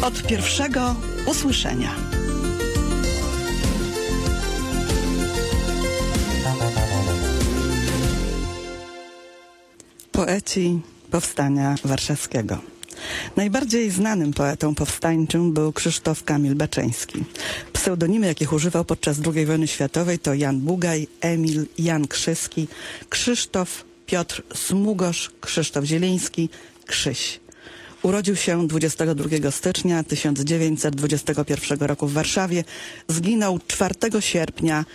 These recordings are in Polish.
Od pierwszego usłyszenia. Poeci Powstania Warszawskiego. Najbardziej znanym poetą powstańczym był Krzysztof Kamil Baczyński. Pseudonimy, jakich używał podczas II wojny światowej, to Jan Bugaj, Emil, Jan Krzyski, Krzysztof, Piotr Smugosz, Krzysztof Zieliński, Krzyś. Urodził się 22 stycznia 1921 roku w Warszawie. Zginął 4 sierpnia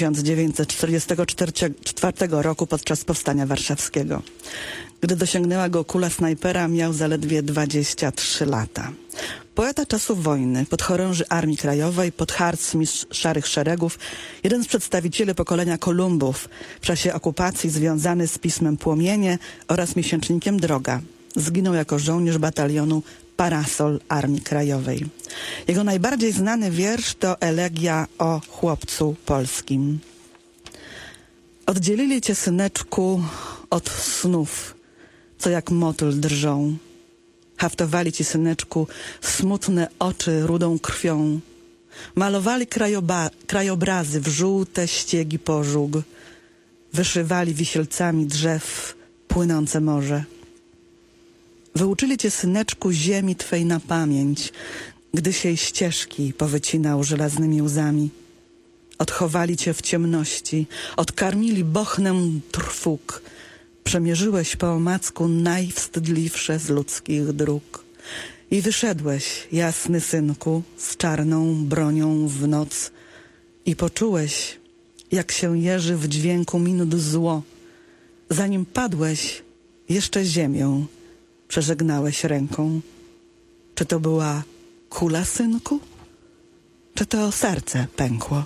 1944 roku podczas Powstania Warszawskiego. Gdy dosięgnęła go kula snajpera, miał zaledwie 23 lata. Poeta czasów wojny, podchorąży Armii Krajowej, podharcmistrz Szarych Szeregów, jeden z przedstawicieli pokolenia Kolumbów w czasie okupacji, związany z pismem Płomienie oraz miesięcznikiem Droga. Zginął jako żołnierz batalionu Parasol Armii Krajowej. Jego najbardziej znany wiersz to elegia o chłopcu polskim. Oddzielili cię, syneczku, od snów, co jak motyl drżą. Haftowali ci, syneczku, smutne oczy rudą krwią. Malowali krajobrazy w żółte ściegi pożóg. Wyszywali wisielcami drzew płynące morze. Wyuczyli cię, syneczku, ziemi twej na pamięć, gdy się jej ścieżki powycinał żelaznymi łzami. Odchowali cię w ciemności, odkarmili bochnem trwóg. Przemierzyłeś po omacku najwstydliwsze z ludzkich dróg. I wyszedłeś, jasny synku, z czarną bronią w noc. I poczułeś, jak się jeży w dźwięku minut zło. Zanim padłeś, jeszcze ziemię przeżegnałeś ręką. Czy to była kula, synku? Czy to serce pękło?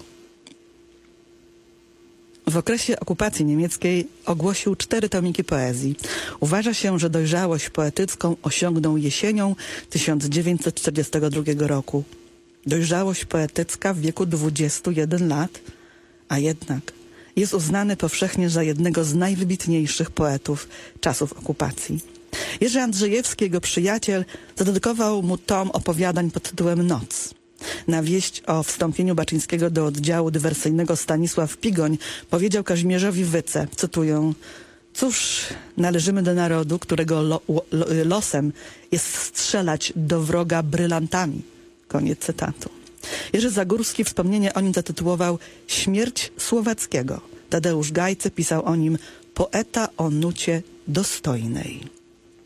W okresie okupacji niemieckiej ogłosił 4 tomiki poezji. Uważa się, że dojrzałość poetycką osiągnął jesienią 1942 roku. Dojrzałość poetycka w wieku 21 lat, a jednak jest uznany powszechnie za jednego z najwybitniejszych poetów czasów okupacji. Jerzy Andrzejewski, jego przyjaciel, zadedykował mu tom opowiadań pod tytułem Noc. Na wieść o wstąpieniu Baczyńskiego do oddziału dywersyjnego Stanisław Pigoń powiedział Kazimierzowi Wyce, cytuję: cóż, należymy do narodu, którego losem jest strzelać do wroga brylantami. Koniec cytatu. Jerzy Zagórski wspomnienie o nim zatytułował Śmierć Słowackiego. Tadeusz Gajcy pisał o nim poeta o nucie dostojnej.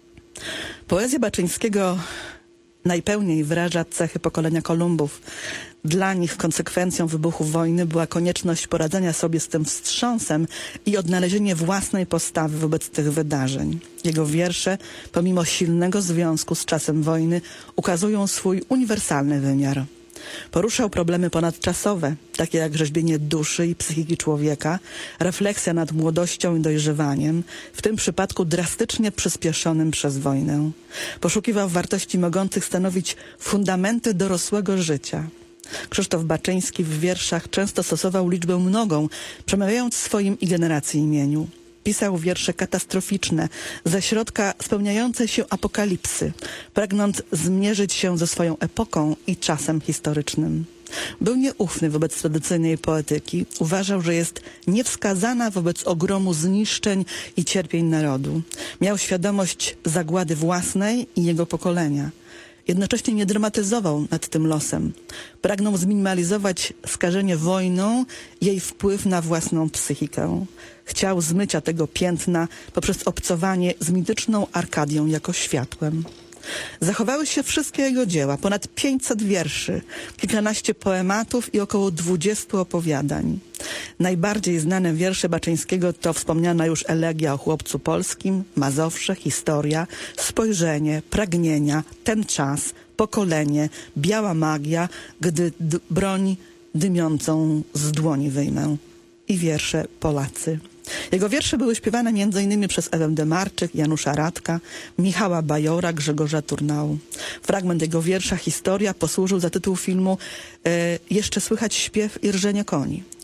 Poezja Baczyńskiego najpełniej wyraża cechy pokolenia Kolumbów. Dla nich konsekwencją wybuchu wojny była konieczność poradzenia sobie z tym wstrząsem i odnalezienie własnej postawy wobec tych wydarzeń. Jego wiersze, pomimo silnego związku z czasem wojny, ukazują swój uniwersalny wymiar. Poruszał problemy ponadczasowe, takie jak rzeźbienie duszy i psychiki człowieka, refleksja nad młodością i dojrzewaniem, w tym przypadku drastycznie przyspieszonym przez wojnę. Poszukiwał wartości mogących stanowić fundamenty dorosłego życia. Krzysztof Baczyński w wierszach często stosował liczbę mnogą, przemawiając swoim i generacji imieniu. Pisał wiersze katastroficzne, ze środka spełniające się apokalipsy, pragnąc zmierzyć się ze swoją epoką i czasem historycznym. Był nieufny wobec tradycyjnej poetyki, uważał, że jest niewskazana wobec ogromu zniszczeń i cierpień narodu. Miał świadomość zagłady własnej i jego pokolenia. Jednocześnie nie dramatyzował nad tym losem. Pragnął zminimalizować skażenie wojną i jej wpływ na własną psychikę. Chciał zmycia tego piętna poprzez obcowanie z mityczną Arkadią jako światłem. Zachowały się wszystkie jego dzieła, ponad 500 wierszy, kilkanaście poematów i około 20 opowiadań. Najbardziej znane wiersze Baczyńskiego to wspomniana już elegia o chłopcu polskim, Mazowsze, Historia, Spojrzenie, Pragnienia, Ten czas, Pokolenie, Biała magia, Gdy broń dymiącą z dłoni wyjmę i wiersze Polacy. Jego wiersze były śpiewane m.in. przez Ewę Demarczyk, Janusza Radka, Michała Bajora, Grzegorza Turnału. Fragment jego wiersza Historia posłużył za tytuł filmu Jeszcze słychać śpiew i rżenie koni.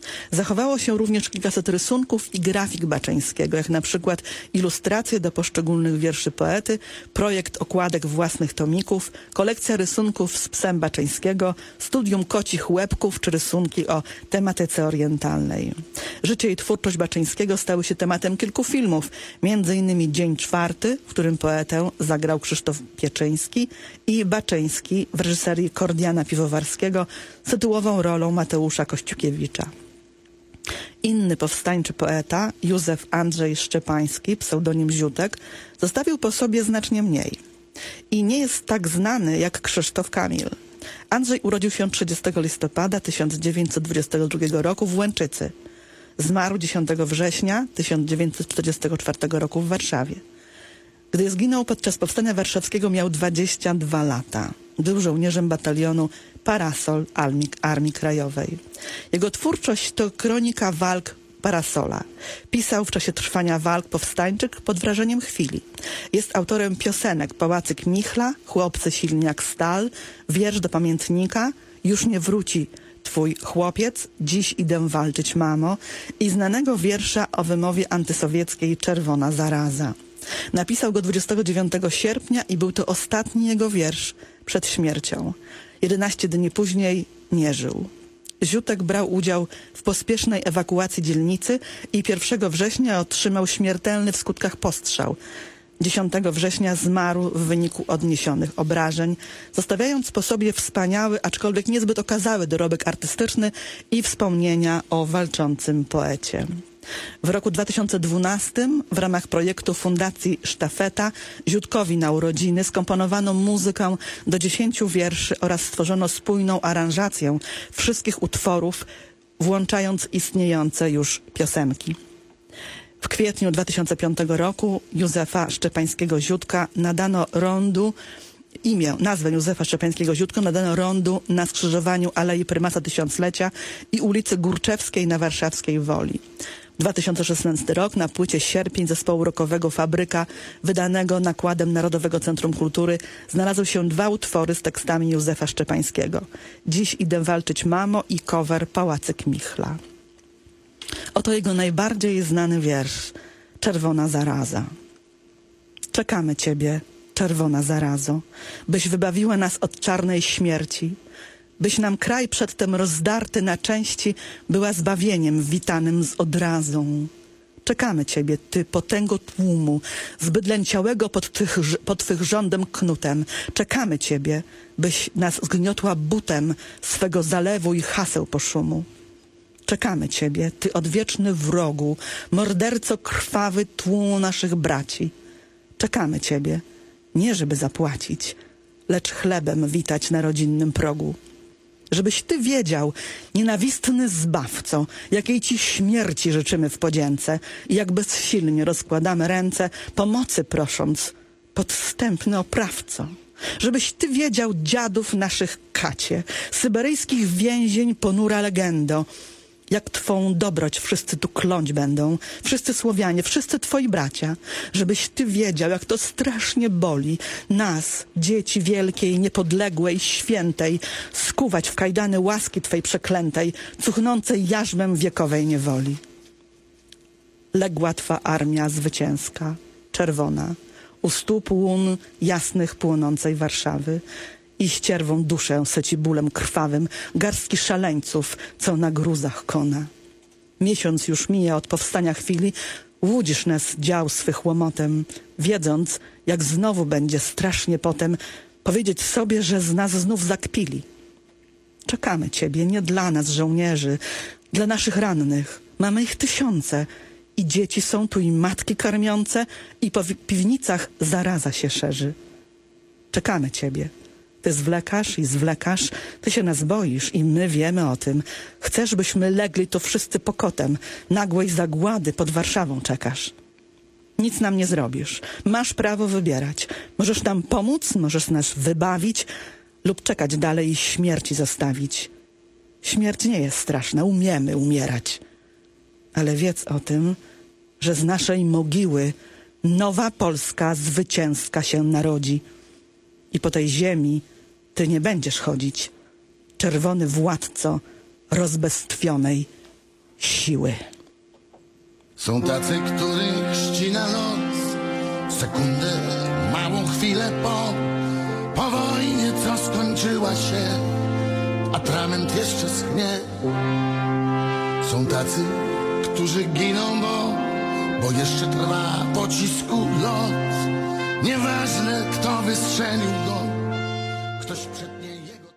Zachowało się również kilkaset rysunków i grafik Baczyńskiego, jak na przykład ilustracje do poszczególnych wierszy poety, projekt okładek własnych tomików, kolekcja rysunków z psem Baczyńskiego, studium kocich łebków czy rysunki o tematyce orientalnej. Życie i twórczość Baczyńskiego stały się tematem kilku filmów, m.in. Dzień czwarty, w którym poetę zagrał Krzysztof Pieczyński, i Baczyński w reżyserii Kordiana Piwowarskiego z tytułową rolą Mateusza Kościukiewicza. Inny powstańczy poeta, Józef Andrzej Szczepański, pseudonim Ziutek, zostawił po sobie znacznie mniej i nie jest tak znany jak Krzysztof Kamil. Andrzej urodził się 30 listopada 1922 roku w Łęczycy. Zmarł 10 września 1944 roku w Warszawie. Gdy zginął podczas Powstania Warszawskiego, miał 22 lata. Był żołnierzem batalionu Parasol Armii Krajowej. Jego twórczość to kronika walk Parasola. Pisał w czasie trwania walk powstańczych pod wrażeniem chwili. Jest autorem piosenek Pałacyk Michla, Chłopcy silni jak stal, Wiersz do pamiętnika, Już nie wróci twój chłopiec, Dziś idę walczyć, mamo, i znanego wiersza o wymowie antysowieckiej Czerwona zaraza. Napisał go 29 sierpnia i był to ostatni jego wiersz przed śmiercią. 11 dni później nie żył. Ziutek brał udział w pospiesznej ewakuacji dzielnicy i 1 września otrzymał śmiertelny w skutkach postrzał. 10 września zmarł w wyniku odniesionych obrażeń, zostawiając po sobie wspaniały, aczkolwiek niezbyt okazały dorobek artystyczny i wspomnienia o walczącym poecie. W roku 2012 w ramach projektu Fundacji Sztafeta Ziutkowi na urodziny skomponowano muzykę do 10 wierszy oraz stworzono spójną aranżację wszystkich utworów, włączając istniejące już piosenki. W kwietniu 2005 roku Józefa Szczepańskiego Ziutka nadano rondu, nazwę Józefa Szczepańskiego Ziutko nadano rondu na skrzyżowaniu Alei Prymasa Tysiąclecia i ulicy Górczewskiej na warszawskiej Woli. 2016 rok na płycie Sierpień zespołu rockowego Fabryka, wydanego nakładem Narodowego Centrum Kultury, znalazły się 2 utwory z tekstami Józefa Szczepańskiego. Dziś idę walczyć, mamo, i cover Pałacyk Michla. Oto jego najbardziej znany wiersz, Czerwona zaraza. Czekamy ciebie, czerwona zarazo, byś wybawiła nas od czarnej śmierci, byś nam kraj przedtem rozdarty na części była zbawieniem witanym z odrazą. Czekamy ciebie, ty potęgo tłumu, zbydlęciałego pod twych rządem knutem. Czekamy ciebie, byś nas zgniotła butem swego zalewu i haseł poszumu. Czekamy ciebie, ty odwieczny wrogu, morderco krwawy tłumu naszych braci. Czekamy ciebie, nie żeby zapłacić, lecz chlebem witać na rodzinnym progu. Żebyś ty wiedział, nienawistny zbawco, jakiej ci śmierci życzymy w podzięce i jak bezsilnie rozkładamy ręce, pomocy prosząc, podstępny oprawco. Żebyś ty wiedział, dziadów naszych kacie, syberyjskich więzień ponura legendo, jak twą dobroć wszyscy tu kląć będą, wszyscy Słowianie, wszyscy twoi bracia. Żebyś ty wiedział, jak to strasznie boli nas, dzieci wielkiej, niepodległej, świętej, skuwać w kajdany łaski twej przeklętej, cuchnącej jarzmem wiekowej niewoli. Legła twa armia zwycięska, czerwona, u stóp łun jasnych płonącej Warszawy, i ścierwą duszę syci bólem krwawym garstki szaleńców, co na gruzach kona. Miesiąc już mija od powstania chwili, łudzisz nas dział swych łomotem, wiedząc, jak znowu będzie strasznie potem powiedzieć sobie, że z nas znów zakpili. Czekamy ciebie nie dla nas, żołnierzy, dla naszych rannych. Mamy ich tysiące i dzieci są tu i matki karmiące i po piwnicach zaraza się szerzy. Czekamy ciebie. Ty zwlekasz i zwlekasz, ty się nas boisz i my wiemy o tym. Chcesz, byśmy legli tu wszyscy pokotem, nagłej zagłady pod Warszawą czekasz. Nic nam nie zrobisz. Masz prawo wybierać. Możesz nam pomóc, możesz nas wybawić lub czekać dalej i śmierci zostawić. Śmierć nie jest straszna, umiemy umierać. Ale wiedz o tym, że z naszej mogiły nowa Polska zwycięska się narodzi. I po tej ziemi ty nie będziesz chodzić, czerwony władco rozbestwionej siły. Są tacy, których ścina los, sekundę, małą chwilę po wojnie, co skończyła się, atrament jeszcze schnie. Są tacy, którzy giną, bo jeszcze trwa pocisku lot. Nieważne, kto wystrzelił go, ktoś przed